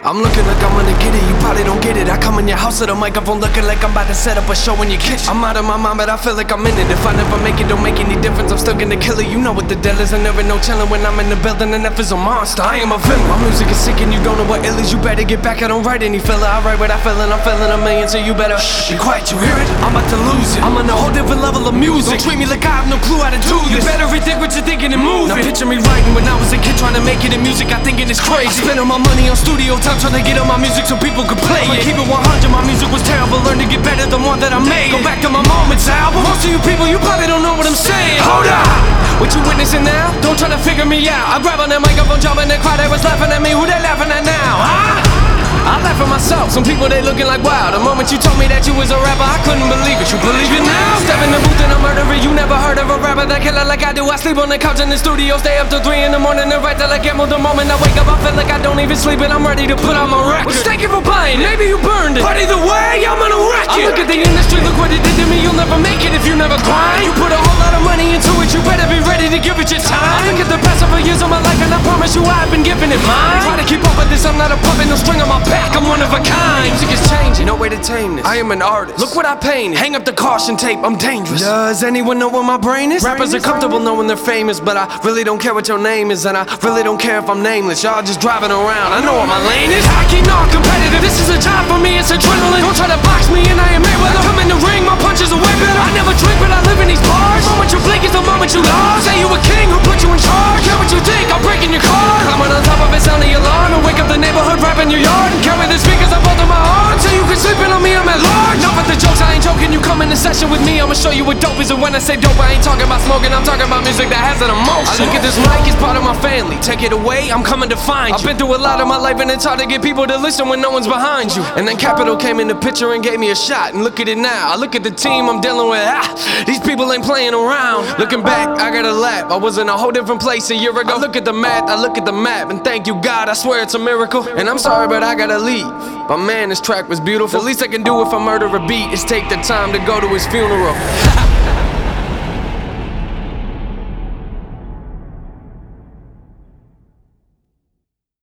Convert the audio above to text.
I'm looking like I'm gonna get it, you probably don't get it. I come in your house with a microphone looking like I'm about to set up a show in your kitchen. I'm out of my mind, but I feel like I'm in it. If I never make it, don't make any difference, I'm still gonna kill it. You know what the deal is, I never know chillin' when I'm in the building. And F is a monster, I am a villain. My music is sick and you don't know what ill is. You better get back, I don't write any filler. I write what I feel and I'm feeling a million, so you better be quiet, you hear it? I'm about to lose it, I'm on a whole different level of music. Don't treat me like I have no clue how to do this. You better rethink what you're thinking and move. Now picture me writing when I was a kid trying to make it in music. I thinking it's crazy. I spend all my money on studio time trying to get on my music so people could play it. Keep it 100, my music was terrible. Learn to get better than one that I made. Go back to my Moments album. Most of you people, you probably don't know what I'm saying. Hold up! What you witnessing now? Don't try to figure me out. I grab on that microphone, jump in the crowd, they was laughing at me. Who they laughing at now, huh? I laugh at myself, some people they looking like wow. The moment you told me that you was a rapper, I couldn't believe it. You believe it now? Step in the booth and I'm murdering. You never heard of a rapper that killer like I do. I sleep on the couch in the studio, stay up till 3 in the morning and write till I get more. The moment I wake up, I feel like I don't even sleep and I'm ready to put out my record. Well, thank you for buying, maybe you burned it, but either way, I'm gonna wreck it. I look at the industry, look what it did to me. You'll never make it if you never grind. You put a whole lot of money into it, you better be ready to give it your time. I look at the past several years of my life and I promise you I've been giving it mine. Try to keep up with this, I'm not a puppet, no string on my back, I'm one of a kind. Music is changing, no way to tame this. I am an artist, look what I painted. Hang up the caution tape, I'm dangerous. Does anyone know where my brain is? Rappers are comfortable knowing they're famous, but I really don't care what your name is. And I really don't care if I'm nameless. Y'all just driving around, I know what my lane is. Hockey, not competitive, this is a job for me, it's adrenaline. Don't try to box me and I am Mayweather. I come in the ring, my punches are way better. I never drink, but I live in these bars. The moment you blink is the moment you lost. Say you a king, who put you in charge? Care what you think, I'm breaking your car. Climbing on top of it, sound the alarm. And wake up the neighborhood, rap in your yard. And carry the speakers up under my arm. So you can sleep in on me, I'm at large. No, but the jokes, I ain't joking. You come in the session with me, I'ma show you what dope is. And when I say dope, I ain't talking about smoking, I'm talking about music that has an emotion. I look at this mic, it's part of my family. Take it away, I'm coming to find you. I've been through a lot of my life and it's hard to get people to listen when no one's behind you. And then Capital came in the picture and gave me a shot. And look at it now, I look at the team I'm dealing with. These people ain't playing around. Looking back, I got a lap. I was in a whole different place a year ago. I look at the math, I look at the map, and thank you God, I swear it's a miracle. And I'm sorry, but I gotta leave. But man, this track was beautiful. The least I can do if I murder a beat is take the time to go to his funeral.